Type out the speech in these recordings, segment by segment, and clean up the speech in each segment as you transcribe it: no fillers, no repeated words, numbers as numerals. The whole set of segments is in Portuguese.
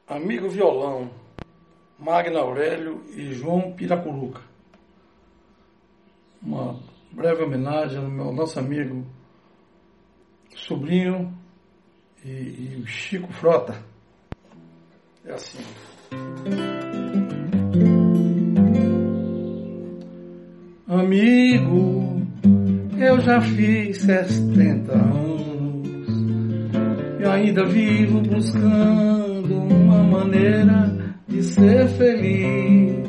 Amigo Violão, Magno Aurélio e João Piracuruca. Uma breve homenagem ao nosso amigo, sobrinho e Chico Frota. É assim. Amigo, eu já fiz 70 anos e ainda vivo buscando uma maneira de ser feliz.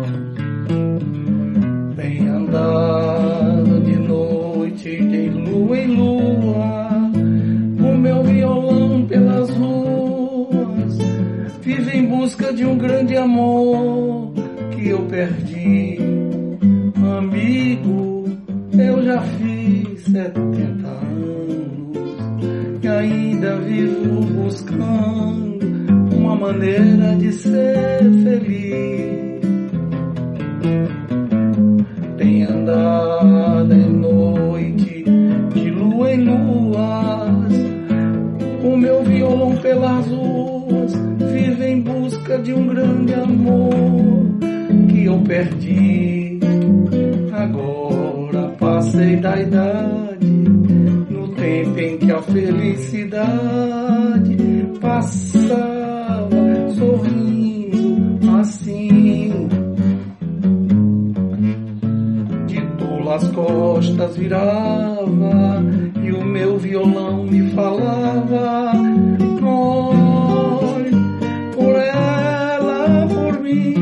Tenho andado de noite, de lua em lua, com meu violão pelas ruas. Vivo em busca de um grande amor que eu perdi. Amigo, eu já fiz 70 anos e ainda vivo buscando uma maneira de ser feliz. Tenho andado em noite, de lua em luas, com meu violão pelas ruas. Vivo em busca de um grande amor que eu perdi. Agora passei da idade, no tempo em que a felicidade passava sorrindo assim. De tolo as costas virava e o meu violão me falava: ore por ela, por mim.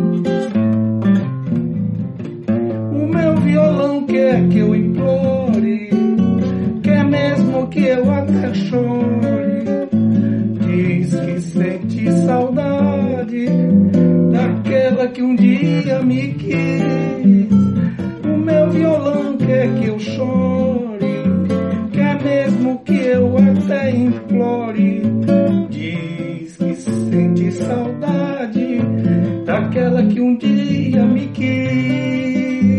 Quer que eu implore, quer mesmo que eu até chore. Diz que sente saudade daquela que um dia me quis. O meu violão quer que eu chore, quer mesmo que eu até implore. Diz que sente saudade daquela que um dia me quis.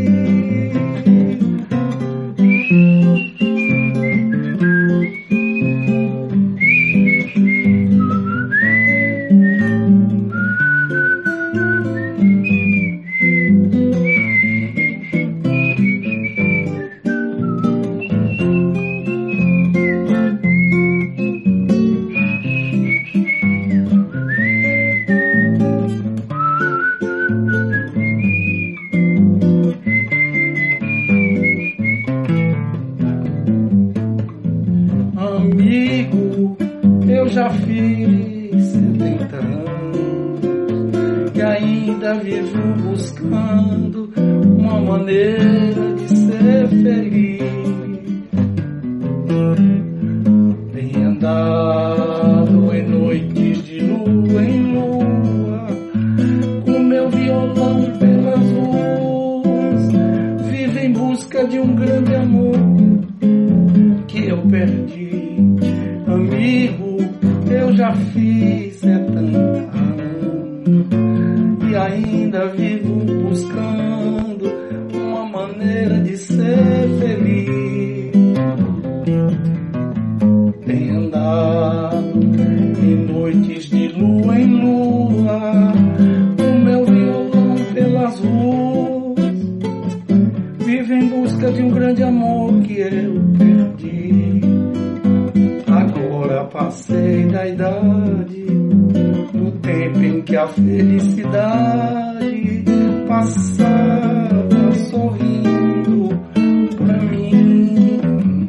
Amigo, eu já fiz 70 anos e ainda vivo buscando uma maneira de ser feliz. Tenho andado em noites de lua em lua, com meu violão pelas ruas. Vivo em busca de um grande amor que eu perdi. Amigo, eu já fiz 70 anos e ainda vivo buscando uma maneira de ser feliz. Tenho andado em noites de lua em lua, com meu violão pelas ruas. Vivo em busca de um grande amor que eu perdi. Agora passei da idade, no tempo em que a felicidade passava sorrindo pra mim.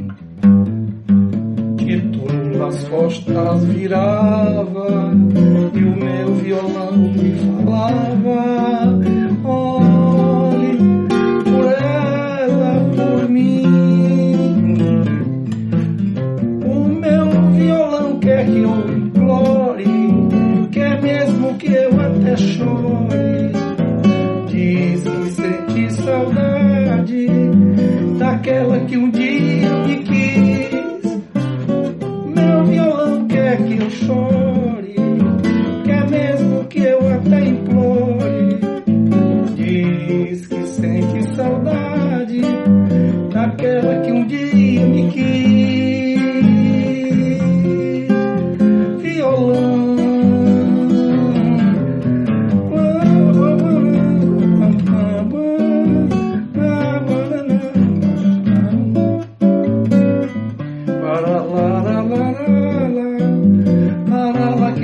De tolo as costas virava e o meu violão me falava: ore por ela, por mim. Quer que eu implore, quer mesmo que eu até chore. Diz que sente saudade daquela que um dia me quis. Meu violão quer que eu chore, quer mesmo que eu até implore. Diz que sente saudade daquela que um dia me quis. Violão,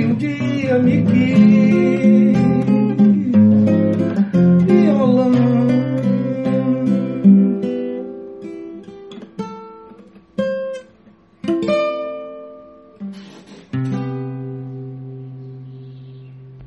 o dia me quis.